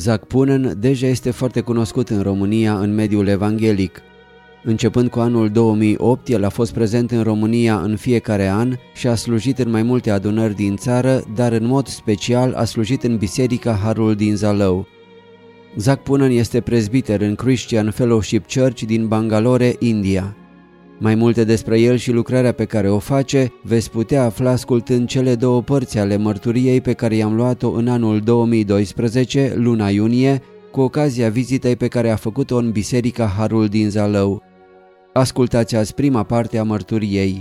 Zac Poonen deja este foarte cunoscut în România în mediul evanghelic. Începând cu anul 2008, el a fost prezent în România în fiecare an și a slujit în mai multe adunări din țară, dar în mod special a slujit în Biserica Harul din Zalău. Zac Poonen este prezbiter în Christian Fellowship Church din Bangalore, India. Mai multe despre el și lucrarea pe care o face veți putea afla ascultând cele două părți ale mărturiei pe care i-am luat-o în anul 2012, luna iunie, cu ocazia vizitei pe care a făcut-o în Biserica Harul din Zalău. Ascultați azi prima parte a mărturiei.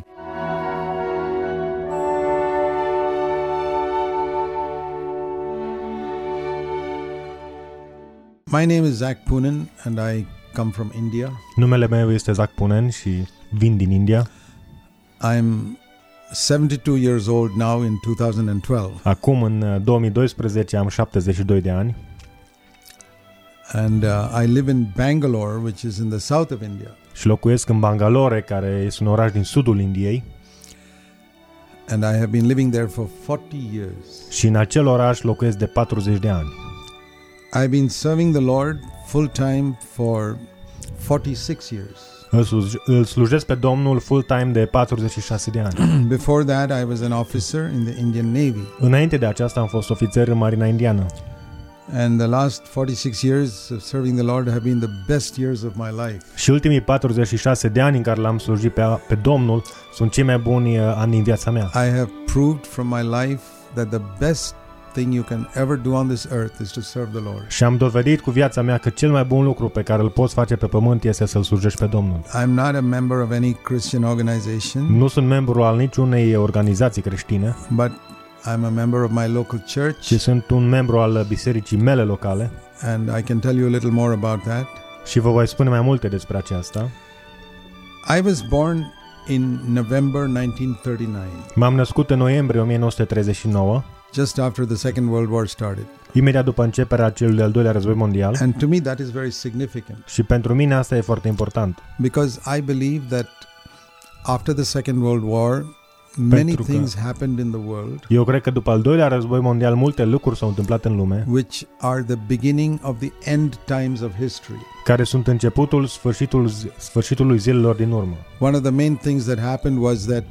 My name is Zac Poonen and I come from India. Numele meu este Zac Poonen și vin din India. I'm 72 years old now in 2012. Acum în 2012 am 72 de ani. And I live in Bangalore, which is in the south of India. Și locuiesc în Bangalore, care este un oraș din sudul Indiei. And I have been living there for 40 years. Și în acel oraș locuiesc de 40 de ani. I've been serving the Lord full time for 46 years. Îl slujesc pe Domnul full-time de 46 de ani. Before that, I was an officer in the Indian Navy. Înainte de aceasta am fost ofițer în Marina Indiană. And the last 46 years of serving the Lord have been the best years of my life. Și ultimii 46 de ani în care l-am slujit pe Domnul sunt cei mai buni ani din viața mea. I have proved from my life that the best thing you can ever do on this earth is to serve the Lord. Și am dovedit cu viața mea că cel mai bun lucru pe care îl poți face pe pământ este să-L slujești pe Domnul. I'm not a member of any Christian organization. Nu sunt membru al niciunei organizații creștine, but I'm a member of my local church. Și sunt un membru al bisericii mele locale. And I can tell you a little more about that. Și vă voi spune mai multe despre aceasta. I was born in November 1939. M-am născut în noiembrie 1939. Just after the Second World War started. Imediat după începerea celui de-al doilea război mondial. And to me that is very significant. Și pentru mine asta e foarte important. Because I believe that after the Second World War many things happened in the world. Eu cred că după al doilea război mondial multe lucruri s-au întâmplat în lume. Which are the beginning of the end times of history. Care sunt începutul sfârșitului zilelor din urmă. One of the main things that happened was that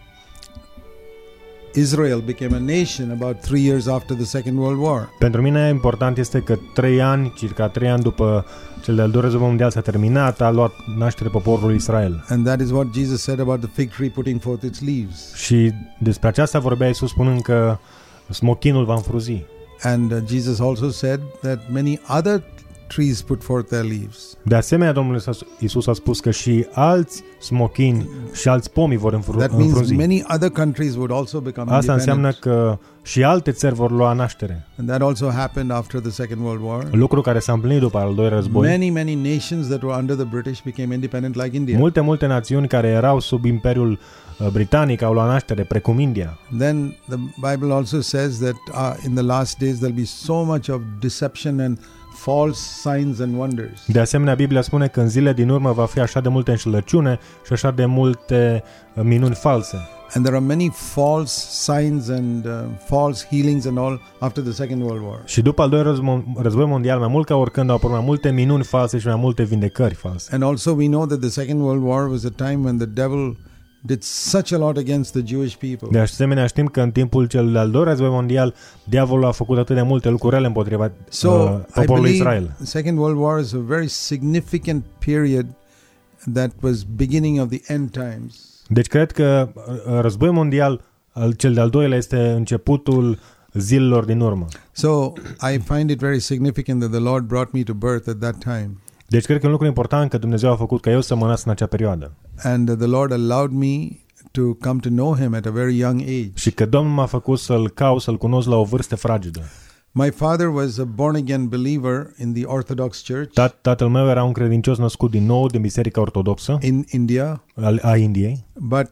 Israel became a nation about 3 years after the Second World War. Pentru mine important este că circa 3 ani după cel de-al doilea război mondial s-a terminat, a luat naștere poporul Israel. And that is what Jesus said about the fig tree putting forth its leaves. Și despre aceasta vorbea Iisus spunând că smochinul va înfruzi. And Jesus also said that many other trees put forth their leaves. De asemenea, Domnul Iisus a spus că și alți smochini și alți pomi vor înfrunzi. That means many other countries would also become Asta înseamnă că și alte țări vor lua naștere. And that also happened after the Second World War. Lucru care s-a împlinit după al doilea război. Many nations that were under the British became independent like India. Multe națiuni care erau sub imperiul britanic au luat naștere, precum India. Then the Bible also says that in the last days there'll be so much of deception and false signs and wonders. De asemenea, Biblia spune că în zilele din urmă va fi așa de multe înșelăciune și așa de multe minuni false. And there are many false signs and false healings and all after the Second World War. Și după al doilea război mondial, mai mult ca oricând, au apărut mai multe minuni false și mai multe vindecări false. And also we know that the Second World War was a time when the devil did such a lot against the Jewish people. De asemenea, știm că în timpul cel de-al doilea război mondial, diavolul a făcut atât de multe lucruri rele împotriva poporului Israel. The Second World War is a very significant period that was beginning of the end times. Deci cred că războiul mondial, cel de-al doilea, este începutul zilelor din urmă. So I find it very significant that the Lord brought me to birth at that time. Deci cred că e un lucru important că Dumnezeu a făcut ca eu să mă nasc în acea perioadă. And the Lord allowed me to come to know him at a very young age. Și că Domnul m-a făcut să-l cunosc la o vârstă fragedă. My father was a born again believer in the Orthodox Church. Tatăl meu era un credincios născut din nou din Biserica Ortodoxă in India. A Indiei. But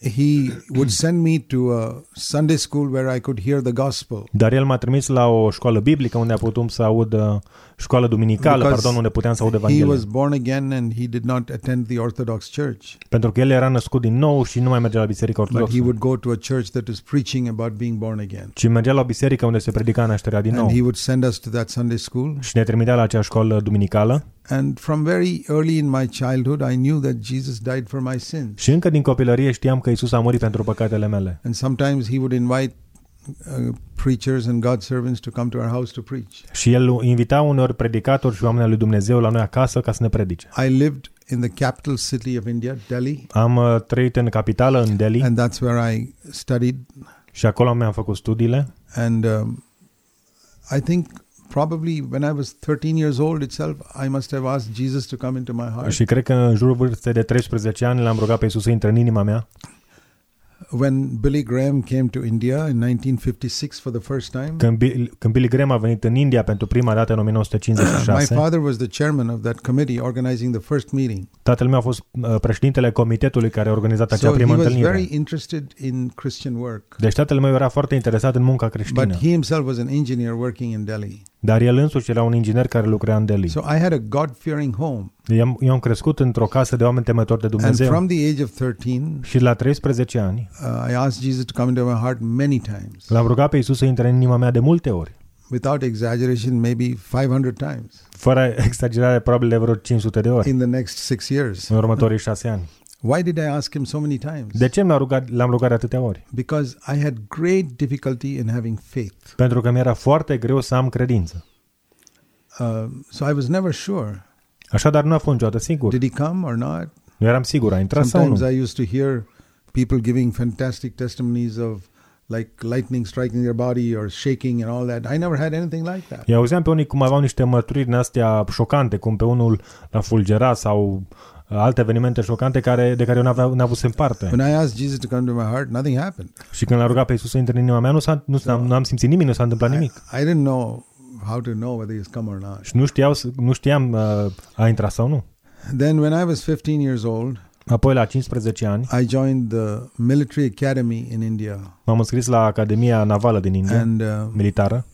he would send me to a Sunday school where I could hear the gospel. Dar el m-a trimis la o școală biblică unde puteam să aud școală duminicală, unde puteam să aud He Evanghelia. was born again and he did not attend the Orthodox church. Pentru că el era născut din nou și nu mai mergea la biserica But ortodoxă. he would go to a church that is preaching about being born again. Ci mergea la o biserică unde se predica nașterea din nou. And he would send us to that Sunday school. Și ne trimitea la acea școală duminicală. And from very early in my childhood, I knew that Jesus died for my sins. Și încă din copilărie știam că Iisus a murit pentru păcatele mele. And sometimes he would invite preachers and God's servants to come to our house to preach. Și el invita uneori predicatori și oameni lui Dumnezeu la noi acasă ca să ne predice. I lived in the capital city of India, Delhi. Am trăit în capitală, în Delhi. And that's where I studied. Și acolo mi-am făcut studiile. And I think probably when I was 13 years old itself, I must have asked Jesus to come into my heart. Și cred că în jurul vârstei de 13 ani l-am rugat pe Iisus să intre în inima mea. When Billy Graham came to India in 1956 for the first time, Când Billy Graham a venit în India pentru prima dată în 1956, my father was the chairman of that committee organizing the first meeting. Tatăl meu a fost președintele comitetului care a organizat acea So he primă was întâlnire. very interested in Christian work. Deci tatăl meu era foarte interesat în munca But creștină. he himself was an engineer working in Delhi. Dar el însuși era un inginer care lucra în Delhi. So I had a God-fearing home. Eu am crescut într-o casă de oameni temători de And Dumnezeu. from the age of 13, Și la 13 ani I asked Jesus to come into my heart many times. l-am rugat pe Iisus să intre în inima mea de multe ori. Without exaggeration, maybe 500 times Fără exagerare, probabil de vreo 500 de ori in the next 6 years. în următorii 6 ani. Why did I ask him so many times? De ce l-am rugat de atâtea ori? Because I had great difficulty in having faith. Pentru că mi-era foarte greu să am credință. So I was never sure. Așadar nu a fost niciodată sigur. Did he come or not? Nu eram sigur, a intrat sau Sometimes nu. I used to hear people giving fantastic testimonies of like lightning striking their body or shaking and all that. I never had anything like that. Eu auzeam pe unii cum aveau niște mărturii din astea șocante, cum pe unul l-a fulgerat sau alte evenimente șocante de care eu n-am avut să parte. When I asked Jesus to come to my heart, nothing happened. Și când l-am rugat pe Iisus să intre în inima mea, nu am simțit nimic, nu s-a întâmplat nimic. I didn't know how to know whether he's come or not. Și nu știam a intrat sau nu. Then when I was 15 years old, Apoi la 15 ani I joined the military academy in India. m-am înscris la Academia Navală din India, militară.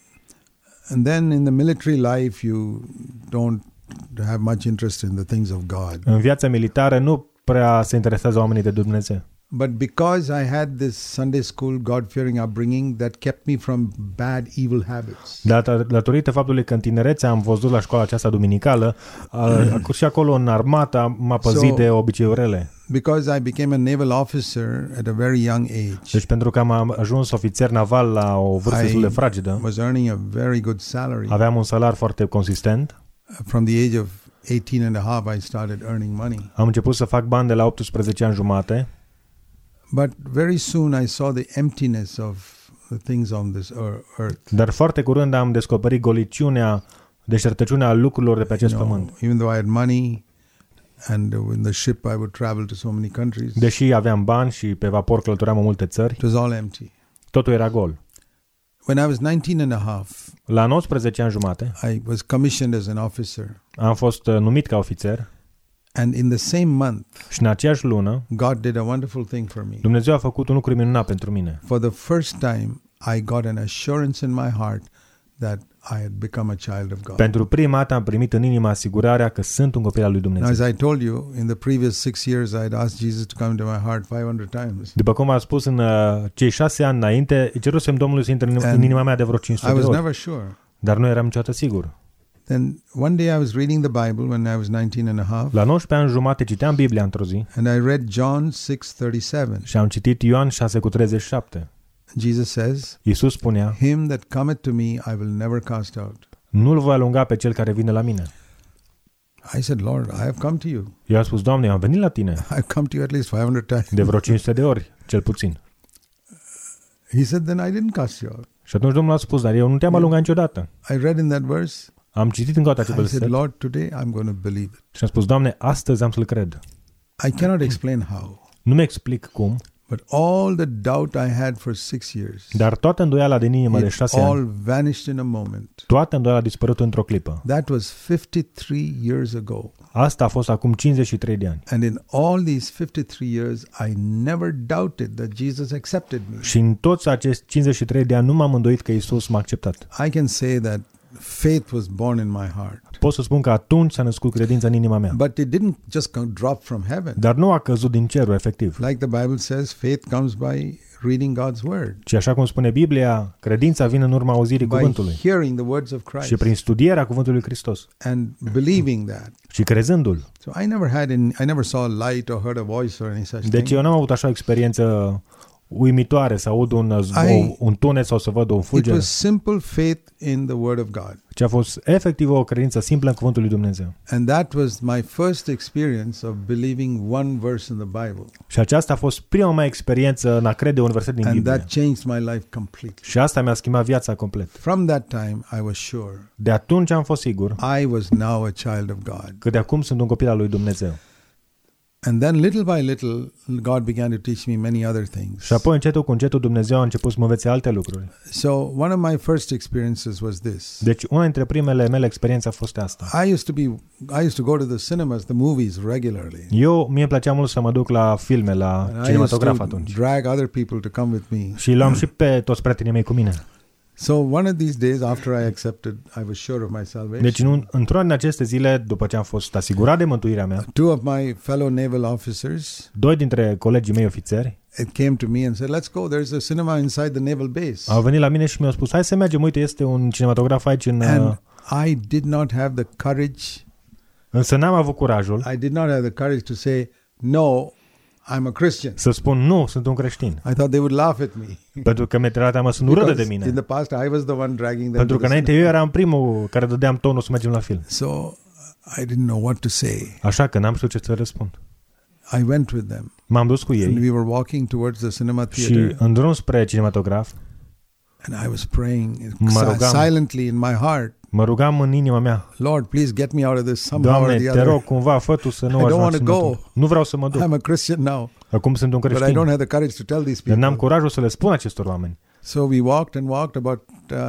And then in the military life you don't have much interest in the things of God. În viața militară nu prea se interesează oamenii de Dumnezeu. But because I had this Sunday school God-fearing upbringing that kept me from bad, evil habits. Datorită faptului că în tinerețe am văzut la școala aceasta duminicală, și acolo în armată m-a păzit de obiceiuri rele. Because I became a naval officer at a very young age. Deci pentru că am ajuns ofițer naval la o vârstă destul de fragedă, was earning a very good salary. aveam un salar foarte consistent. From the age of 18 and a half I started earning money. Am început să fac bani de la 18 ani jumate. But very soon I saw the emptiness of the things on this earth. Dar foarte curând am descoperit goliciunea, deșertăciunea lucrurilor de pe acest pământ. Even though I had money and in the ship I would travel to so many countries. Deși aveam bani și pe vapor călătoream în multe țări, It was all empty. totul era gol. When I was 19 and a half, La 19 ani jumate I was commissioned as an officer. am fost numit ca ofițer And in the same month, și în aceeași lună God did a wonderful thing for me. Dumnezeu a făcut un lucru minunat pentru mine. For the first time, I got an assurance in my heart that I had become a child of God. Pentru prima dată am primit în inimă asigurarea că sunt un copil al lui Now, Dumnezeu. as I told you, in the previous 6 years, I had asked Jesus to come into my heart 500 times. După cum am spus, în cei 6 ani înainte, cerusem Domnului să intre în inima mea de vreo 500 I de was ori, never sure. dar nu eram niciodată sigur. Then one day I was reading the Bible when I was 19 and a half, La 19 ani jumate citeam Biblia într-o zi and I read John 6:37. și am citit Ioan 6:37. Jesus says, Iisus spunea, "Him that cometh to me, I will never cast out." nu-l voi alunga pe cel care vine la mine. I said, "Lord, I have come to you. Eu am spus, Doamne, eu am venit la tine I've come to you at least 500 times." de vreo 500 de ori, cel puțin. He said, "Then I didn't cast you out." Și atunci Domnul a spus, dar eu nu te-am alungat niciodată. I read in that verse, Am citit încă o dată acest I said, verset "Lord, today I'm going to believe it." și am spus, Doamne, astăzi am să-l cred. I cannot explain how, Nu mi explic cum, But all the doubt I had for 6 years, Dar toată îndoiala din inimă de it 6 ani, all vanished in a moment. toată îndoiala a dispărut într-o clipă. That was 53 years ago. Asta a fost acum 53 de ani. And in all these 53 years, I never doubted that Jesus accepted me. Și în toți acești 53 de ani nu m-am îndoit că Iisus m-a acceptat. I can say that faith was born in my heart. Pot să spun că atunci s-a născut credința în inima mea. But it didn't just drop from heaven. Dar nu a căzut din cerul, efectiv. Like the Bible says, faith comes by reading God's word, Ci așa cum spune Biblia, credința vine în urma auzirii by cuvântului hearing the words of și Christ prin studierea cuvântului Hristos and believing that. și crezându-l. So I never saw a light or heard a voice or any such Deci thing. eu n-am avut așa o experiență uimitoare să aud un tunet sau să văd un It fulger, was simple faith in the word of God. ci a fost efectiv o credință simplă în cuvântul lui Dumnezeu. And that was my first experience of believing one verse in the Bible. Și aceasta a fost prima mea experiență în a crede un verset din And Biblie. that changed my life completely. Și asta mi-a schimbat viața complet. From that time, I was sure De atunci am fost sigur I was now a child of God. că de acum sunt un copil al lui Dumnezeu. And then little by little, God began to teach me many other things. Și apoi încetul cu încetul Dumnezeu a început să mă învețe alte lucruri. So one of my first experiences was this. Deci una dintre primele mele experiențe a fost asta. I used to go to the cinemas, the movies regularly. Mie îmi plăcea mult să mă duc la filme, la And I used cinematograf to atunci. drag other people to come with me. Și luam și pe toți prietenii mei cu mine. So one of these days, after I accepted, I was sure of my salvation. Deci într-una din aceste zile, după ce am fost asigurat de mântuirea mea, Two of my fellow naval officers, doi dintre colegii mei ofițeri it came to me and said, "Let's go. There's a cinema inside the naval base." au venit la mine și mi-au spus: hai să mergem, uite, este un cinematograf aici în... And I did not have the courage. Însă n-am avut curajul I did not have the courage to say, "No, I'm a Christian." să spun nu, sunt un creștin. I thought they would laugh at me. Pentru că mi-e teamă să nu râdă de Because in mine. the past, I was the one dragging them. Pentru to că the înainte eu eram primul care dădeam tonul să mergem la film. So I didn't know what to say. Așa că n-am știut ce să răspund. I went with them. M-am dus cu And ei we were walking towards the cinema și theater. în drum spre cinematograf And I was praying Mă rugam. silently in my heart, mă rugam în inima mea: "Lord, please get me out of this somehow or Doamne, the te other. rog, cumva, fă Tu să nu I don't ajung want to go. accidentul. Nu vreau să mă duc. I'm a Christian now, Acum sunt un but I don't creștin. have the courage to tell these Dar n-am people." curajul să le spun acestor oameni. So we walked about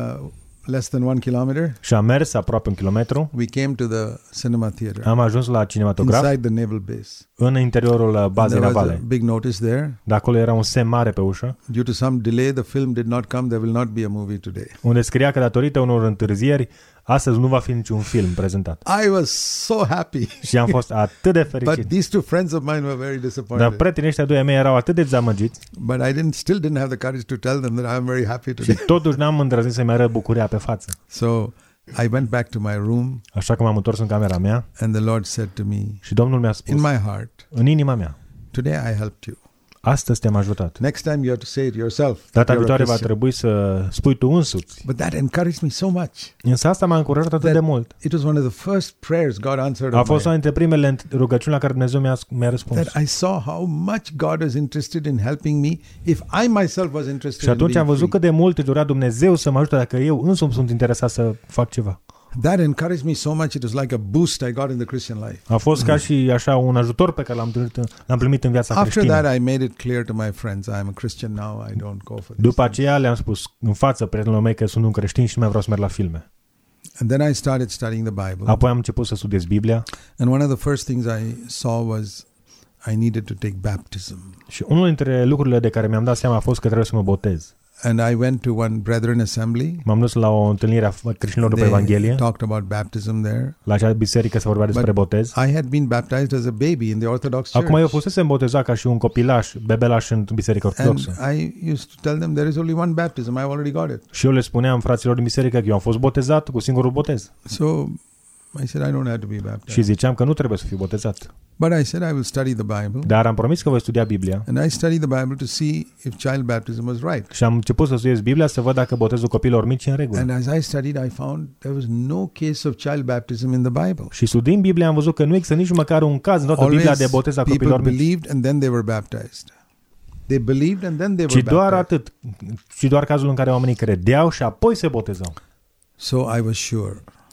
less than 1 kilometer. Și am mers aproape 1 kilometru. We came to the cinema theater Am ajuns la cinematograf inside the naval base. în interiorul bazei There was a navale. big notice there. De acolo era un semn mare pe ușă, Due to some delay, the film did not come. There will not be a movie today. unde scria că datorită unor întârzieri, astăzi nu va fi niciun film prezentat. I was so happy. Și am fost atât de But fericit. these two friends of mine were very Dar disappointed. prietenii ăștia doi ai mei erau atât de dezamăgiți But I still didn't have the courage to tell them that I am very happy și today. totuși n-am îndrăznit să-mi arăt bucuria pe față. So I went back to my room, Așa că m-am întors în camera mea and the Lord said to me, și Domnul mi-a in spus my heart, în inima mea: "Today I helped you. astăzi te-am ajutat. Next time you have to say it yourself. that Data you're a viitoare va Christian." trebui să spui tu însuți. But that encouraged me so much. Însă asta m-a încurajat atât de mult. It was one of the first prayers God answered A of fost una mine, dintre primele rugăciuni la care Dumnezeu mi-a răspuns. that I saw how much God was interested in helping me if I myself was interested Și in atunci am being văzut free. cât de mult își dorea Dumnezeu să mă ajute dacă eu însumi sunt interesat să fac ceva. That encouraged me so much, it was like a boost I got in the Christian life. A fost ca și așa un ajutor pe care l-am primit în viața After creștină. that, I made it clear to my friends, I am a Christian now, I don't go for this. După aceea le-am spus în față prietenilor mei că sunt un creștin și nu mai vreau să merg la filme. And then I started studying the Bible. Apoi am început să studiez Biblia And one of the first things I saw was I needed to take baptism. și unul dintre lucrurile de care mi-am dat seama a fost că trebuie să mă botez. And I went to one Brethren Assembly. M-am dus la o întâlnire a creștinilor după They Evanghelie. talked about baptism there. La acea biserică se vorbea despre botez. I had been baptized as a baby in the Orthodox Church. Acum eu fusesem botezat ca și un copilaș, bebelaș în biserica And ortodoxă. I used to tell them there is only one baptism, I've already got it. Și eu le spuneam fraților din biserică că eu am fost botezat cu singurul botez. So I said I don't have to be baptized. Și ziceam că nu trebuie să fiu botezat. But I said I will study the Bible. Dar am promis că voi studia Biblia And I studied the Bible to see if child baptism was right. și am început să studiez Biblia să văd dacă botezul copiilor mici e în regulă. And as I studied, I found there was no case of child baptism in the Bible. Și studiind Biblia am văzut că nu există nici măcar un caz în toată Biblia de botez a people copiilor mici. believed and then they were baptized. They believed and then they were Ci doar baptized. atât. Și doar cazul în care oamenii credeau și apoi se botezau. So I was sure.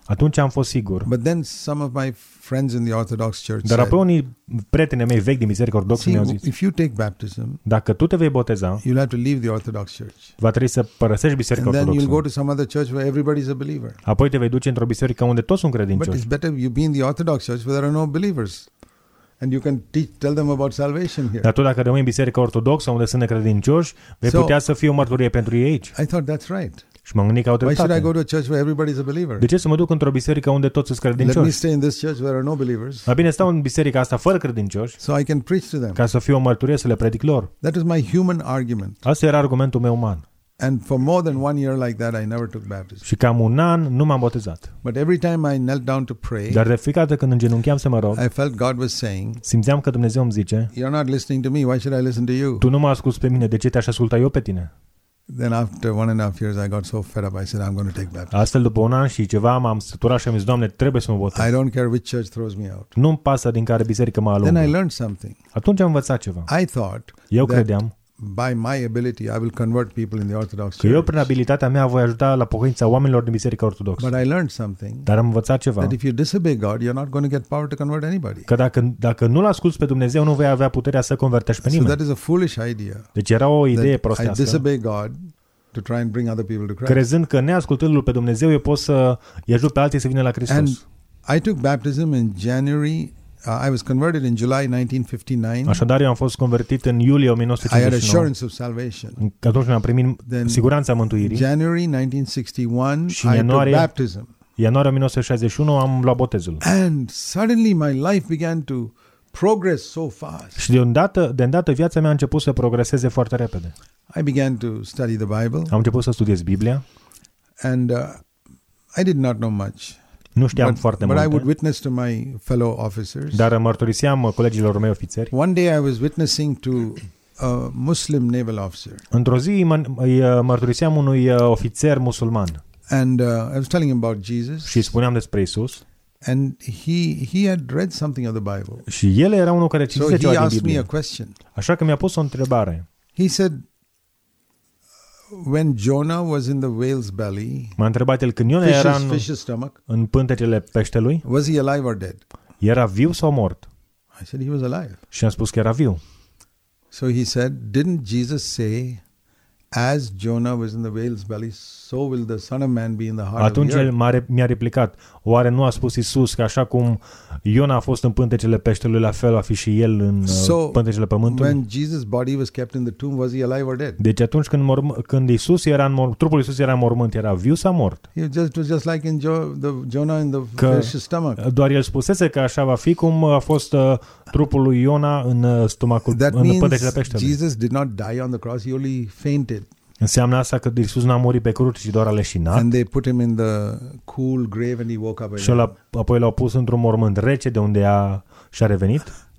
Atunci am fost sigur. But then some of my friends in the Orthodox Church Dar said, apoi unii prietenii mei vechi din Biserica Ortodoxă mi-au zis, if you take baptism, dacă tu te vei boteza, you'll have to leave the Orthodox Church. va trebui să părăsești Biserica And then you'll go Ortodoxă. to some other church where everybody's a believer. Apoi te vei duce într-o biserică unde toți sunt But credincioși. it's better you be in the Orthodox Church where there are no believers. And you can tell them about salvation here. Dar tu dacă rămâi în Biserica Ortodoxă unde sunt necredincioși, vei putea să fii o mărturie pentru ei aici. I thought that's right. Și m-am gândit că au Why should I dreptate. go to a church where everybody's a believer? De ce să mă duc într-o biserică unde toți sunt Let me credincioși? stay in this church where there are no believers, Mai bine stau în biserica asta fără credincioși, so I can preach to them. ca să fiu o mărturie să le predic lor. That is my human argument. Asta era argumentul meu uman. And for more than 1 year like that, I never took baptism. Și cam un an nu m-am botezat. But every time I knelt down to pray, Dar de fiecare dată când îngenuncheam să mă rog, I felt God was saying, simțeam că Dumnezeu îmi zice, you're not listening to me, why should I listen to you? tu nu mă asculți pe mine, de ce te-aș asculta eu pe tine? Then after 1.5 years, I got so fed up, I said, I'm going to take baptism. Astfel, după un an și ceva, m-am săturat și am zis, Doamne, trebuie să mă botez. I don't care which church throws me out. Nu-mi pasă din care biserică mă Then I alungă. learned something. Atunci am învățat ceva. I thought Eu that credeam by my ability, I will convert people in the Orthodox că eu, Church. prin abilitatea mea, voi ajuta la pocăința oamenilor din Biserica Ortodoxă. But I learned something, Dar am învățat ceva. that if you disobey God, you're not going to get power to convert anybody. Că dacă nu-L asculți pe Dumnezeu, nu vei avea puterea să convertești pe So nimeni. that is a foolish idea. Deci era o idee That I prostească, disobey God to try and bring other people to Christ. crezând că neascultându-L pe Dumnezeu, eu pot să-i ajut pe alții să vină la And Hristos. I took baptism in January. I was converted in July 1959. Așadar, eu am fost convertit în iulie I had 1959. assurance of salvation. Atunci când am primit Then siguranța mântuirii. January 1961, Și în I took ianuarie- baptism. Ianuarie 1961 am luat botezul. And suddenly my life began to progress so fast. Și de îndată viața mea a început să progreseze foarte repede. I began to study the Bible, Am început să studiez Biblia. and I did not know much. Nu știam foarte But I would multe, witness to my fellow officers. dar mărturiseam colegilor mei ofițeri. One day I was witnessing to a Muslim naval officer, Într-o zi îi mărturiseam unui ofițer musulman and I was telling him about Jesus. și îi spuneam despre Isus. And he had read something of the Bible. Și el era unul care So citise he ceva din asked me a Biblie. question. Așa că mi-a pus o întrebare. He said, when Jonah was in the whale's belly, M-a întrebat el, când Iona era fish's stomach, în pântecele peștelui, was he alive or dead? era viu sau mort? I said he was alive. Și am spus că era viu. So he said, didn't Jesus say, as Jonah was in the whale's belly, so will the Son of Man be in the heart Atunci of the el earth? mi-a replicat, oare nu a spus Isus că așa cum Iona a fost în pântecele peștelui, la fel va fi și el în pântecele pământului? When Jesus' body was kept in the tomb, was he alive or dead? Deci atunci când Isus era trupul Isus era în mormânt, era viu sau mort? It was just like in Jonah in the Că fish's stomach. doar el spusese că așa va fi cum a fost trupul lui Iona în stomacul, That în pântecele means peștelui. Jesus did not die on the cross, he only fainted. Înseamnă asta că Isus n-a murit pe cruce, ci doar a leșinat. And they put him in the cool grave and he woke up Și again. apoi l-au pus într-un mormânt rece de unde și-a revenit.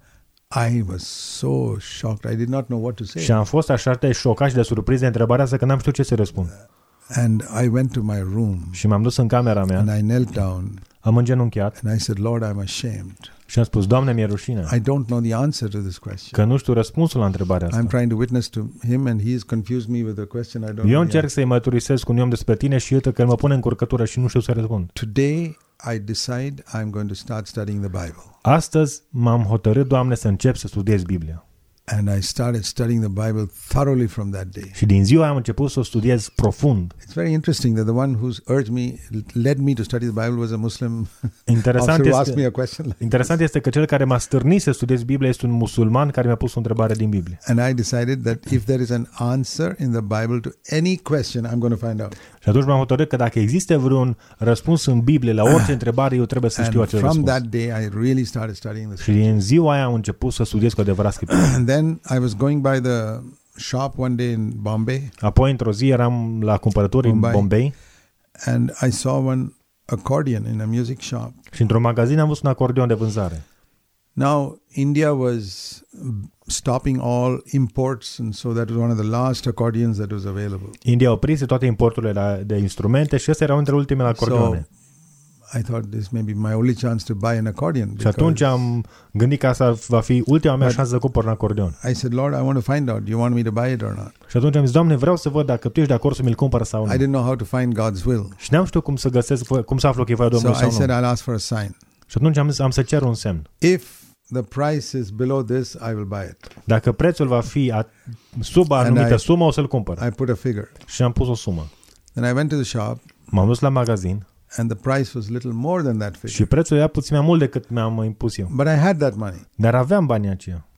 I was so shocked. I did not know what to say. Și am fost așa de șocat și de surprins de întrebarea asta că n-am știut ce să răspund. And I went to my room Și m-am dus în camera mea, and I knelt down am îngenunchiat and I said, Lord, I'm ashamed. și am spus, Doamne, mi-e rușine I don't know the answer to this question. că nu știu răspunsul la întrebarea I'm asta. trying to witness to him and he's confused me with a question I don't know. Eu the încerc să-i mărturisesc cu un om despre tine și uite că el mă pune în curcătură și nu știu să răspund. Today I decide I'm going to start studying the Bible. Astăzi m-am hotărât, Doamne, să încep să studiez Biblia. And I started studying the Bible thoroughly from that day. Și din ziua aia am început să o studiez profund. It's very interesting that the one who's urged me, led me to study the Bible was a Muslim Interesant officer who asked me este, a question. interesant este că cel care m-a stârnit să studiez Biblia este un musulman care mi-a pus o întrebare din Biblie. And I decided that if there is an answer in the Bible to any question, I'm going to find out. Și atunci m-am hotărât că dacă există vreun răspuns în Biblie la orice întrebare, eu trebuie să știu And acel from răspuns. that day, I really started studying the Și scripture. din ziua aia am început să studiez cu adevărat Scriptura. And then I was going by the shop one day in Bombay, Apoi, într-o zi, eram la cumpărături în Bombay and I saw one accordion in a music shop. și într-un magazin am văzut un acordeon de vânzare. Now, India was stopping all imports, and so that was one of the last accordions that was available. India oprise toate importurile de instrumente și ăsta era unul dintre ultimele acordeone. I thought this may be my only chance to buy an accordion. Și atunci am gândit că asta va fi ultima mea șansă să cumpăr un acordeon. I said, Lord, I want to find out. Do you want me to buy it or not? Și atunci am zis, Doamne, vreau să văd dacă Tu ești de acord să mi-l cumpăr sau nu. I didn't know how to find God's will. Și n-am știut cum să găsesc, cum să aflu că e voia Domnului So sau I said, nu. I'll ask for a sign. Și atunci am zis, am să cer un semn. If the price is below this, I will buy it. Dacă prețul va fi sub anumită sumă, o să-l cumpăr. I put a figure. Și am pus o sumă. Then I went to the shop M-am dus la magazin and the price was little more than that figure. și prețul era puțin mai mult decât mi-am impus eu. But I had that money. Dar aveam banii aceia.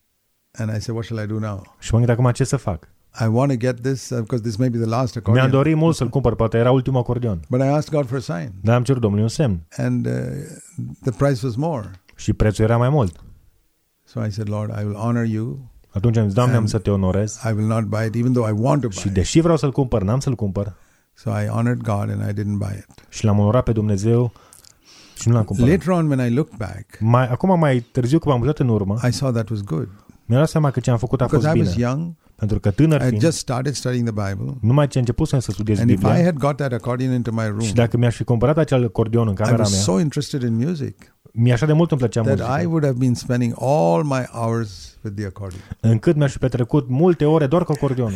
And I said, what shall I do now? Și mă gândesc acum ce să fac. I want to get this because this may be the last Mi-am accordion. dorit mult să-l cumpăr, poate era ultimul acordeon. But I asked God for a sign. Dar am cerut Domnului un semn. And the price was more. Și prețul era mai mult. So I said, Lord, I will honor you. Atunci am zis, Doamne, am să te onorez. I will not buy it even though I want to Și buy it. deși vreau să-l cumpăr, n-am să-l cumpăr. So I honored God and I didn't buy it. Și l-am onorat pe Dumnezeu și nu l-am cumpărat. Later on when I look back, Acum mai târziu, când m-am uitat în urmă, I saw that was good. mi-am dat seama că ce am făcut a fost Because I was bine. young, Pentru că tânăr I had fiind, just started studying the Bible. numai ce început să studiez And if I Biblia, had got that accordion into my room, și dacă mi-aș fi cumpărat acel acordeon în I camera was mea, so interested in music mi-a așa de mult îmi plăcea that I muzica, would have been spending all my hours with the accordion. încât mi-aș fi petrecut multe ore doar cu acordeonul.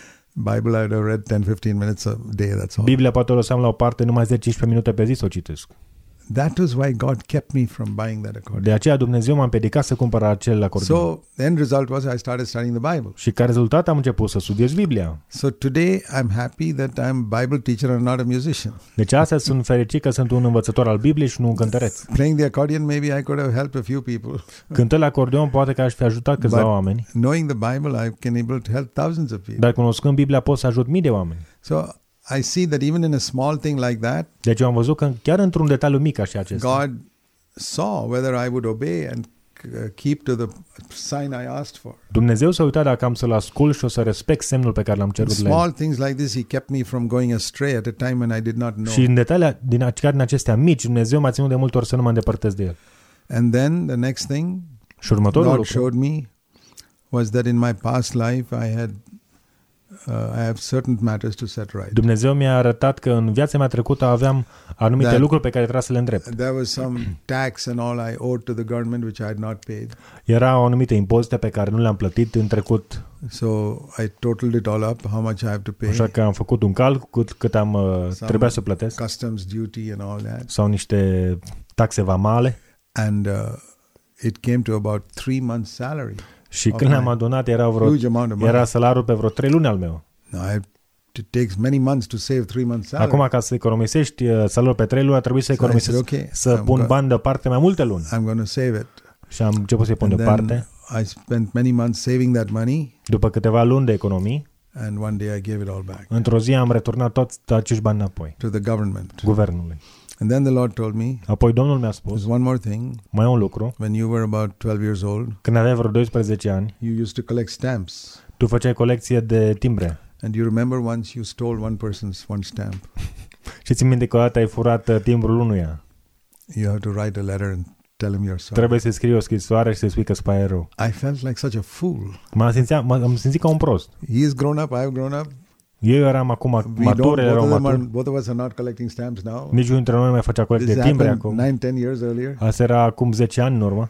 Bible I would have read 10-15 minutes a day, that's all. Biblia poate o lăsam la o parte numai 10-15 minute pe zi să o citesc. That was why God kept me from buying that accordion. De aceea Dumnezeu m-a împiedicat să cumpăr acel acordeon. So the end result was I started studying the Bible. Și ca rezultat am început să studiez Biblia. So today I'm happy that I'm Bible teacher and not a musician. Deci astăzi sunt fericit că sunt un învățător al Bibliei și nu un cântăreț. Playing the accordion, maybe I could have helped a few people. Cântând la acordeon poate că aș fi ajutat câțiva But oameni, knowing the Bible, I can able to help thousands of people. dar cunoscând Biblia pot să ajut mii de oameni. So I see that even in a small thing like that, Deci eu am văzut că chiar într-un detaliu mic așa acesta, God saw whether I would obey and keep to the sign I asked for. Dumnezeu s-a uitat dacă am să-l ascult și o să respect semnul pe care l-am In cerut la el. small things like this, He kept me from going astray at a time when I did not know. Și în detalii chiar din acestea mici, Dumnezeu m-a ținut de multe ori să nu mă îndepărtez de el. And then the next thing Și următorul God lucru showed me was that in my past life I have certain matters to set right. Dumnezeu mi-a arătat că în viața mea trecută aveam anumite That- lucruri pe care trebuia să le îndrept. There was some tax and all I owed to the government which I had not paid. Erau anumite impozite pe care nu le-am plătit în trecut, So I totaled it all up, how much I have to pay, așa că am făcut un calcul cât am trebuia să plătesc, customs duty and all that. sau niște taxe vamale, And it came to about 3 months' salary. și când le-am adunat Huge amount of money. era salariul pe vreo 3 luni al meu. Now it takes many months to save 3 months' salary. Acum, ca să economisești salariul pe 3 luni, a trebuit să So I said, economisesc, okay, să pun bani deoparte mai multe luni. I'm going to save it. Și am început să-i pun And then deoparte. I spent many months saving that money, După câteva luni de economii, and one day I gave it all back într-o zi am returnat toți acești bani înapoi, to the government. guvernului. And then the Lord told me, Apoi Domnul mi-a spus, there's one more thing. mai e un lucru, When you were about 12 years old, când aveai vreo 12 ani, you used to collect stamps. tu făceai colecție de timbre. And you remember once you stole one person's one stamp. Și ți minte că o dată ai furat timbrul unuia. You have to write a letter and tell him you're sorry. Trebuie să scrii o scrisoare și să spui că îți pare rău. I felt like such a fool. M-am simțit ca un prost. He's grown up, I've grown up. Eu eram acum matur, el era matur. Both of us are not collecting stamps now. Niciunul dintre noi nu mai făcea colecție This de timbre happened acum. 9-10 years earlier. Asta era acum 10 ani în urmă.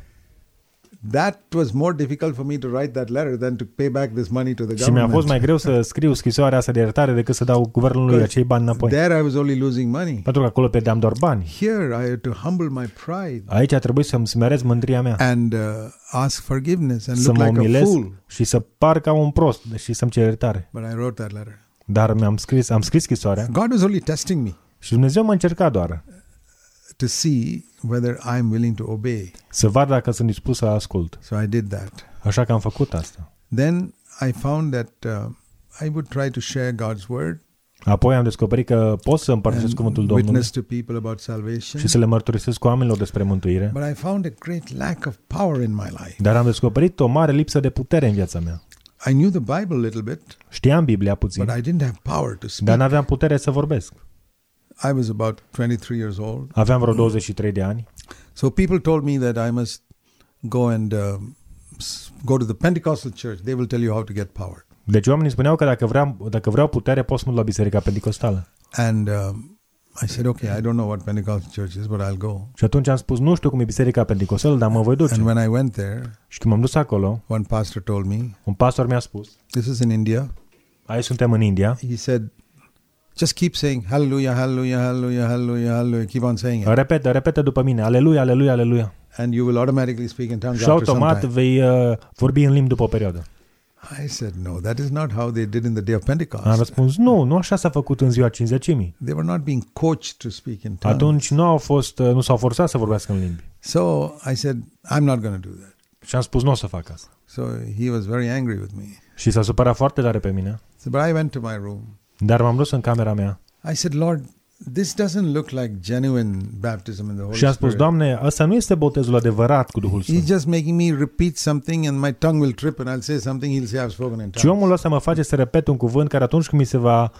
That was more difficult for me to write that letter than to pay back this money to the Și mi-a government. fost mai greu să scriu scrisoarea asta de iertare decât să dau guvernului acei bani înapoi. There I was only losing money. Pentru că acolo pierdeam doar bani. Here I had to humble my pride Aici a trebuit să-mi smerez mândria mea, and ask forgiveness and să look mă like a umilesc fool. și să par ca un prost și să-mi cer iertare. But I wrote that letter. Dar am scris scrisoarea God was only testing me și Dumnezeu m-a încercat doar to see whether I'm willing to obey. să vad dacă sunt dispus să ascult. So I did that. Așa că am făcut asta. Then I found that I would try to share God's word Apoi am descoperit că pot să împărtășesc cuvântul and Domnului witness to people about salvation. și să le mărturisesc oamenilor despre mântuire. But I found a great lack of power in my life. Dar am descoperit o mare lipsă de putere în viața mea. I knew the Bible a little bit, Știam Biblia puțin, but I didn't have power to dar speak. n-aveam putere să vorbesc. I was about 23 years old. Aveam vreo 23 de ani. So people told me that I must go and go to the Pentecostal church. They will tell you how to get power. Deci oamenii spuneau că dacă vreau putere, pot să mă duc la Biserica Pentecostală. And I said, okay, I don't know what Pentecostal church is, but I'll go. Și atunci am spus, nu știu cum e biserica pentecostală, dar mă voi duce. And when I went there, Și când m-am dus acolo, one pastor told me, un pastor mi-a spus, this is in India. aici suntem în India, He said, just keep saying hallelujah, hallelujah, hallelujah, hallelujah, hallelujah. Keep on saying it. repetă după mine, aleluia, aleluia, aleluia. And you will automatically speak in tongues Și after some automat time. vei vorbi în limbi după o perioadă. I said, no, that is not how they did in the day of Pentecost. Am răspuns, nu așa s-a făcut în ziua Cincizecimii. They were not being coached to speak in tongues. Atunci nu s-au forțat să vorbească în limbi. So I said, I'm not going to do that. Și am spus, nu o să fac asta. So he was very angry with me. Și s-a supărat foarte tare pe mine. So, but I went to my room. Dar m-am dus în camera mea I said, Lord, this doesn't look like genuine baptism in the Holy și am spus, Spirit. Doamne, ăsta nu este botezul adevărat cu Duhul He's Sfânt. just making me repeat something and my tongue will trip and I'll say something, he'll say I've spoken in Și tongues. omul ăsta mă face să repet un cuvânt care atunci când mi se va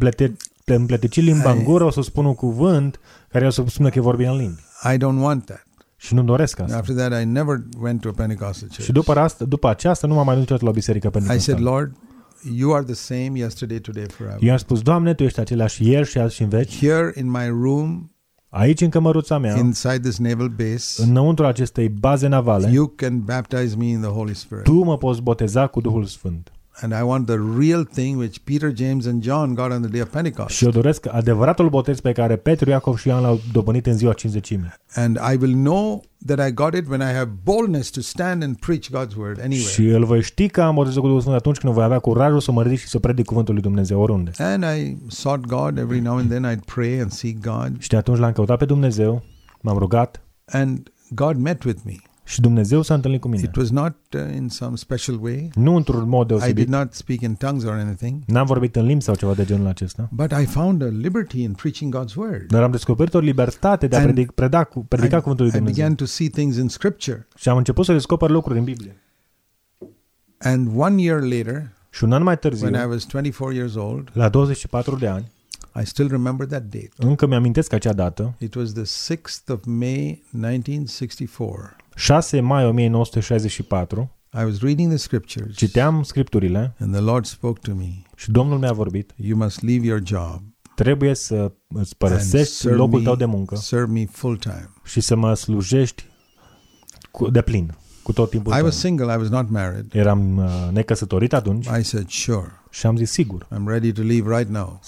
împletici limba în gură, o să spun un cuvânt care o să spună că e vorbi în limbi. I don't want that. Și nu doresc asta. After that, I never went to a Pentecostal church. Și după aceasta nu m-am mai dus la biserică I said, pentecostală. Lord, you are the same yesterday, today, forever. Eu am spus, Doamne, Tu ești același ieri și azi și în veci. Here in my room, Aici în cămăruța mea, inside this naval base, înăuntru acestei baze navale, you can baptize me in the Holy Spirit. Tu mă poți boteza cu Duhul Sfânt. And I want the real thing which Peter, James and John got on the day of Pentecost. Și eu doresc adevăratul botez pe care Petru, Iacov și Ioan l-au dobândit în ziua Cincizecimii. And I will know that I got it when I have boldness to stand and preach God's word anywhere. Și îl voi ști că am botezat cu Duhul Sfânt atunci când voi avea curajul să mă ridic și să predic cuvântul lui Dumnezeu oriunde. And I sought God every now and then. I'd pray and seek God. Și de atunci l-am căutat pe Dumnezeu, m-am rugat And God met with me. și Dumnezeu s-a întâlnit cu mine. It was not in some special way. Nu într-un mod I did deosebit. not speak in tongues or anything. N-am vorbit în limbi sau ceva de genul acesta. But I found a liberty in preaching God's word. Dar am descoperit o libertate de a And predica cuvântul lui I Dumnezeu. began to see things in Scripture. Și am început să descoper lucruri în Biblie. And 1 year later, Și un an mai târziu, when I was 24 years old, la 24 de ani, I still remember that date. încă mi-amintesc acea dată, It was the 6th of May, 1964. 6 mai 1964, I was reading the Scriptures, citeam scripturile and the Lord spoke to me. și Domnul mi-a vorbit, You must leave your job trebuie să îți and părăsești locul tău de muncă serve me full time. și să mă slujești de plin, cu tot timpul I tău. was single, I was not married. Eram necăsătorit atunci I said, sure, și am zis sigur, I'm ready to leave right now.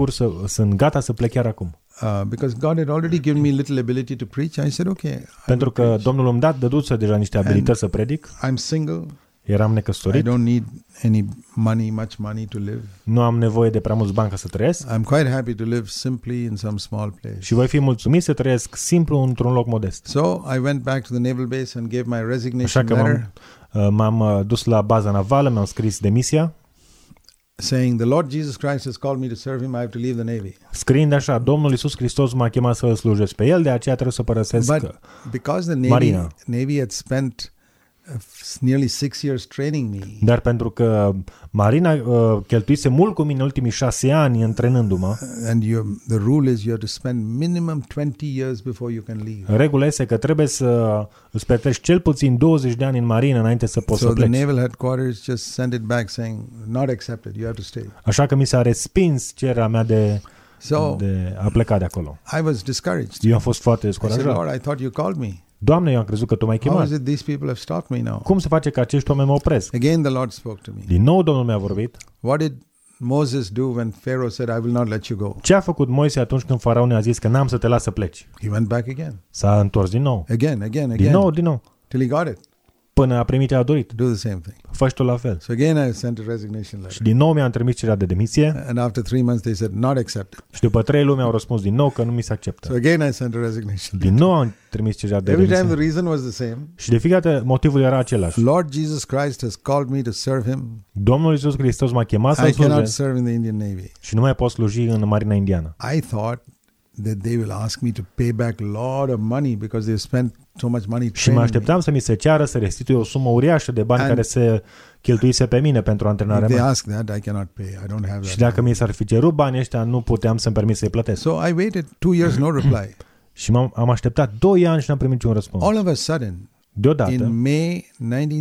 sunt gata să plec chiar acum. Because God had already given me little ability to preach. I said, okay, I Pentru will că preach. Domnul îmi dăduse deja niște abilități să predic, I'm single. eram I necăsătorit, don't need any money, much money to live. nu am nevoie de prea mulți bani ca să trăiesc I'm quite happy to live simply in some small place. și voi fi mulțumit să trăiesc simplu într-un loc modest. So I went back to the naval base and gave my Așa resignation că letter m-am dus la baza navală, mi-am scris demisia, saying, the Lord Jesus Christ has called me to serve him, I have to leave the Navy. scriind așa, Domnul Iisus Hristos m-a chemat să îl slujesc pe El, de aceea trebuie să părăsesc. But because the Marina. Navy had spent nearly 6 years training me, Dar pentru că Marina cheltuise mult cu mine în ultimii 6 ani antrenându-mă, and the rule is you have to spend minimum 20 years before you can leave. regula este că trebuie să îți petrești cel puțin 20 de ani în marină înainte să poți So să the pleci. naval headquarters just sent it back saying, not accepted, you have to stay. Așa că mi s-a respins cererea mea de So a pleca de acolo. I was discouraged. Eu am fost foarte I said, descurajat. Lord, I thought you called me. Doamne, eu am crezut că Tu m-ai How chemat. is it these people have stopped me now? Cum se face că acești oameni mă opresc? Again, the Lord spoke to me. Din nou Domnul mi-a vorbit. What did Moses do when Pharaoh said, I will not let you go? Ce a făcut Moise atunci când faraon ne-a zis că n-am să te las să pleci? He went back again, S-a întors din nou. Din nou, till he got it. până a primit ce a dorit. Do the same thing. Fă și tu la fel. So again, I sent a resignation Și letter. din nou mi-am trimis cererea de demisie And after 3 months, they said, not accepted. și după 3 luni mi-au răspuns din nou că nu mi se So acceptă. again, I sent a resignation Din letter. nou am trimis cererea de Every time the demisie. reason was the same. Și de fiecare dată motivul era același. Lord Jesus Christ has called me to serve him. Domnul Iisus Hristos m-a chemat să I cannot slujesc serve in the Indian Navy. și nu mai pot sluji în Marina Indiană. I thought that they will ask me to pay back a lot of money because they've spent so much money Și mă training me. așteptam să mi se ceară să restitui o sumă uriașă de bani And- care se cheltuise pe mine pentru antrenarea If they mea. ask that, I cannot pay. I don't have Și that. dacă mi s-ar fi cerut banii ăștia, nu puteam să-mi permit să-i plătesc. So I waited 2 years, no reply. Și am așteptat 2 ani și n-am primit niciun răspuns. All of a sudden, Deodată, in May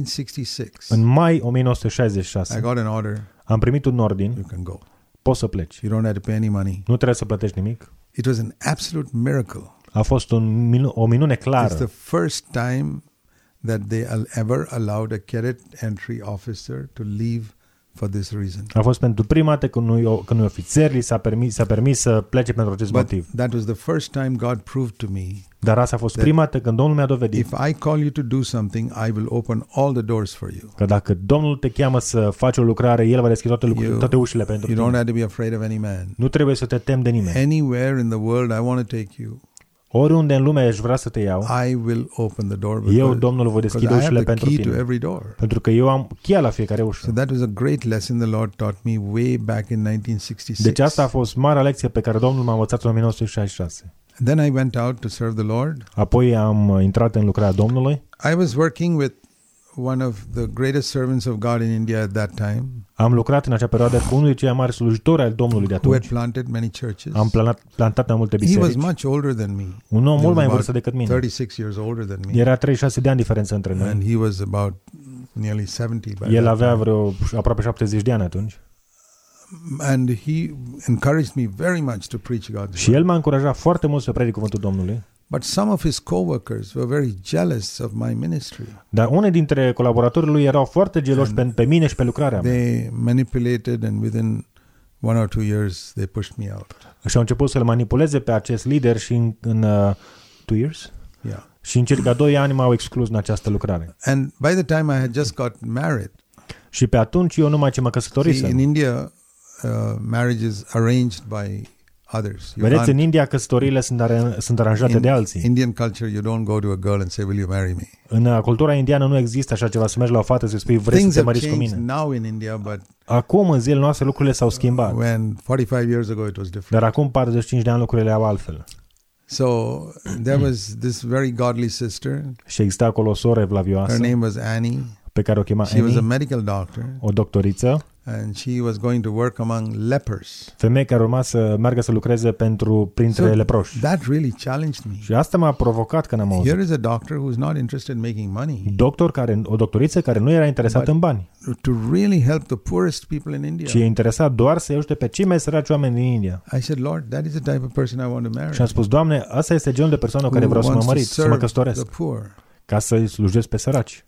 1966, în mai I 1966, got an order, am primit un ordin, you can go. poți să pleci. You don't have to pay any money. Nu trebuie să plătești nimic. It was an absolute miracle. A fost o minune It's clară. the first time that they ever allowed a cadet entry officer to leave for this reason. A fost pentru prima dată când unui ofițer li s-a permis să plece pentru acest But motiv. that was the first time God proved to me, Dar asta a fost prima dată când Domnul mi-a dovedit if I call you to do something, I will open all the doors for you. că dacă Domnul te cheamă să faci o lucrare, El va deschide toate ușile pentru You don't tine. have to be afraid of any man. Nu trebuie să te temi de nimeni. Anywhere in the world I want to take you, Oriunde în lume aș vrea să te iau, I will open the door eu, Domnul, voi because deschide I have ușile the pentru key to tine. every door. Pentru că eu am cheia la fiecare So ușă. that was a great lesson the Lord taught me way back in 1966. Deci asta a fost marea lecție pe care Domnul m-a învățat în 1966. Then I went out to serve the Lord. Apoi am intrat în lucrarea Domnului. I was working with one of the greatest servants of God in India at that time, Am lucrat în acea perioadă cu unul dintre cei mai mari slujitori al Domnului de who had atunci. planted many churches. Am plantat mai multe He was biserici. much older than me. Un om He mult was mai în about vârstă decât mine. 36 years older than me. Era 36 de ani diferență între noi. And he was about nearly 70 by El that avea time. vreo aproape 70 de ani atunci. And he encouraged me very much to preach God's Și word. el m-a încurajat foarte mult să predic cuvântul Domnului. But some of his co-workers were very jealous of my ministry. Dar unii dintre colaboratorii lui erau foarte geloși pe mine și pe lucrarea mea. They manipulated, and within 1 or 2 years they pushed me out. Și au început să-l manipuleze pe acest lider și în 2 years? Yeah. Și în circa 2 ani m-au exclus în această lucrare. And by the time I had just got married, Și pe atunci eu numai ce mă see, in căsătorisem. India, marriage is arranged by others. You Vedeți, în can't- India căsătoriile sunt aranjate de in alții. Indian culture, you don't go to a girl and say, "Will you marry me?" În cultura indiană nu există așa ceva, să mergi la o fată să spui vrei să Things te have măriți cu changed mine. now in India, but Acum, în zilele noastre, lucrurile s-au schimbat. when 45 years ago it was different. Dar acum 45 de ani lucrurile erau altfel. So there was this very godly sister. Și exista acolo o soră Her evlavioasă name was Annie. pe care o chema She was a Annie, medical doctor, o doctoriță, and she was going to work among lepers. femeie care urma să meargă să lucreze printre So leproși. that really challenged me. Și asta m-a provocat când am auzit. Here is a doctor who's not interested in making money, O doctoriță care nu era interesată în bani, to really help the poorest people in India. ci e interesat doar să ajute pe cei mai săraci oameni din India. I said, "Lord, that is the type of person I want to marry. Și am spus, Doamne, asta este genul de persoană cu care Who vreau să mă wants to mărit, să mă serve căsătoresc, the poor." ca să-i slujesc pe săraci.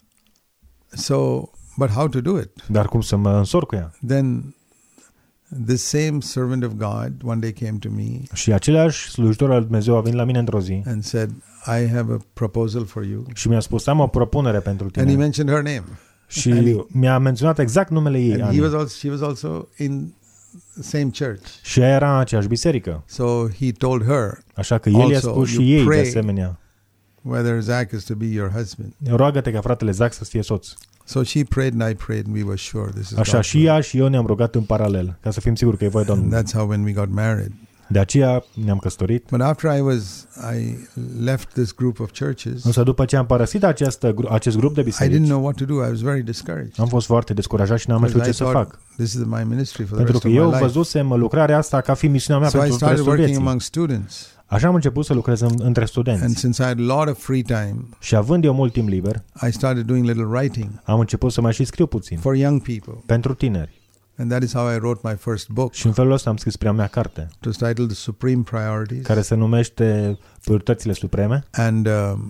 So, but how to do it? Dar cum să mă însor cu ea? Then the same servant of God one day came to me Și același slujitor al Dumnezeu a venit la mine într-o zi and said, "I have a proposal for you." și mi-a spus, am o propunere pentru And he tine. mentioned her name. Și mi-a menționat exact numele ei, And Ani. she was also in the same church. Și ea era în aceeași biserică. So he told her, Așa că el i-a Also, spus you și ei de pray asemenea, whether Zach is to be your husband. roagă-te ca fratele Zac să fie soț. So she prayed and I prayed, and we were sure this is Așa God's și will. ea și eu ne-am rugat în paralel, ca să fim siguri că e voia And Domnului. that's how when we got married. De aceea ne-am căsătorit. But after I left this group of churches, Însă după ce am părăsit acest grup de I didn't biserici, know what to do. I was very discouraged. am fost foarte descurajat și n-am mai știut ce să fac. This is my ministry for the Pentru rest că of eu my life. văzusem lucrarea asta ca fiind misiunea mea So I pentru started restul working vieții. among students. Așa am început să lucrez între And studenți. since I had a lot of free time, Și având eu mult timp liber, I started doing little writing am început să mai și scriu puțin for young people. pentru tineri. And that is how I wrote my first book. Și în felul ăsta am scris prea mea carte, It was titled The Supreme Priorities. care se numește Prioritățile Supreme, And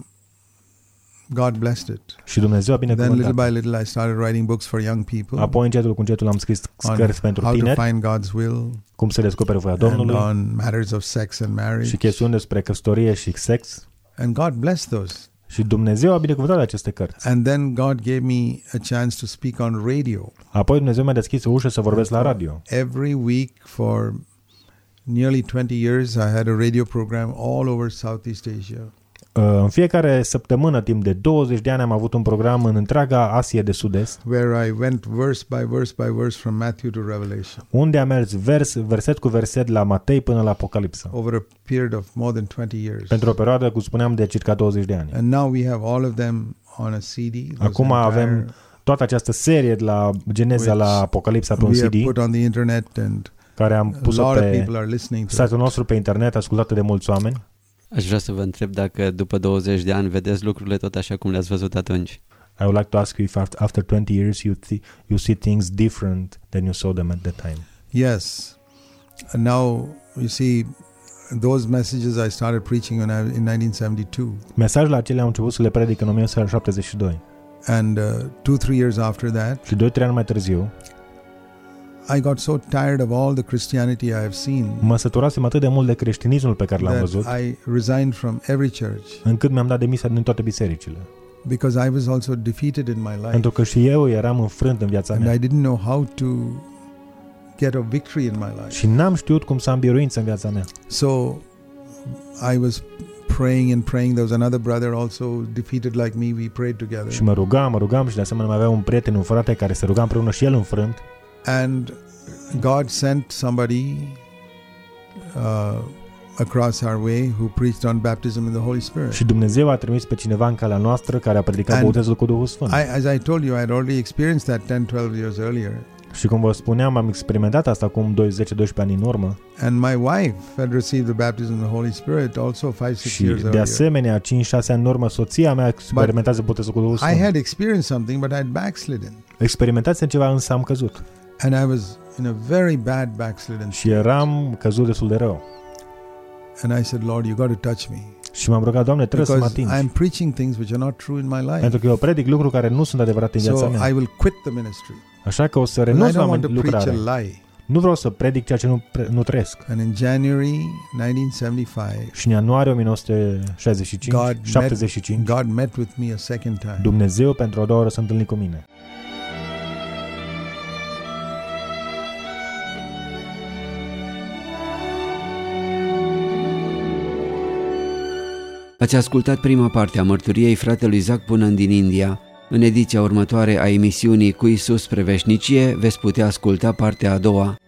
God blessed it. și Dumnezeu a Then little binecuvântat. by little I started writing books for young people Apoi încetul cu încetul am scris on cărți pentru how to tineri, find God's will cum să descopere voia and Domnului on matters of sex and marriage. și chestiuni despre căsătorie și sex. And God blessed those. Și Dumnezeu a binecuvântat aceste cărți. And then God gave me a chance to speak on radio. Apoi Dumnezeu mi-a deschis o ușă să vorbesc la radio. Every week for nearly 20 years I had a radio program all over Southeast Asia. În fiecare săptămână, timp de 20 de ani, am avut un program în întreaga Asie de Sud-Est, Where I went verse by verse from Matthew to Revelation unde am mers verset cu verset la Matei până la Apocalipsa, over a period of more than 20 years. pentru o perioadă, cum spuneam, de circa 20 de ani. And now we have all of them on a CD. those Acum avem toată această serie de la Geneza la Apocalipsa pe un we have CD, put on the internet, and care am a pus-o lot of pe people are listening to site-ul it. nostru pe internet, ascultată de mulți oameni. Aș vrea să vă întreb dacă după 20 de ani vedeți lucrurile tot așa cum le-ați văzut atunci. I would like to ask you if after 20 years you see things different than you saw them at that time. Yes. And now you see those messages I started preaching in 1972. Mesajele acelea am început să le predic în 1972. And 2-3 years after that, și 2-3 ani mai târziu, I got so tired of all the Christianity I have seen. Mă săturasem atât de mult de creștinismul pe care l-am văzut, I resigned from every church. Încât mi-am dat demisia din toate bisericile. Because I was also defeated in my life. Pentru că și eu eram înfrânt în viața mea. And I didn't know how to get a victory in my life. Și n-am știut cum să am biruință în viața mea. So I was praying. There was another brother also defeated like me. We prayed together. Și mă rugam și de asemenea mai avea un prieten, un frate care se ruga împreună și el înfrânt. And God sent somebody across our way who preached on baptism in the Holy Spirit. Și Dumnezeu a trimis pe cineva în calea noastră care a predicat botezul cu Duhul Sfânt. As I told you, I had already experienced that 10-12 years earlier. Și cum vă spuneam, am experimentat asta acum 10-12 ani în urmă. And my wife had received the baptism in the Holy Spirit also 5-6 years earlier. Și de asemenea, 5-6 ani în urmă, soția mea experimentează botezul cu Duhul Sfânt. I had experienced something, but I had backslidden. Experimentasem ceva, însă am căzut. And I was in a very bad backslidden. Și eram căzut destul de rău. And I said, Lord, you got to touch me. Și m-am rugat, Doamne, trebuie să mă atingi. I am preaching things which are not true in my life. Pentru că eu predic lucruri care nu sunt adevărate în viața mea. So I will quit the ministry. Așa că o să renunț la lucrare. Nu vreau să predic ceea ce nu trăiesc. And in January 1975, și în ianuarie 1975, God met with me a second time. Dumnezeu pentru a doua oară s-a întâlnit cu mine. Ați ascultat prima parte a mărturiei fratelui Zac Punan din India. În ediția următoare a emisiunii Cu Iisus spre veșnicie veți putea asculta partea a doua.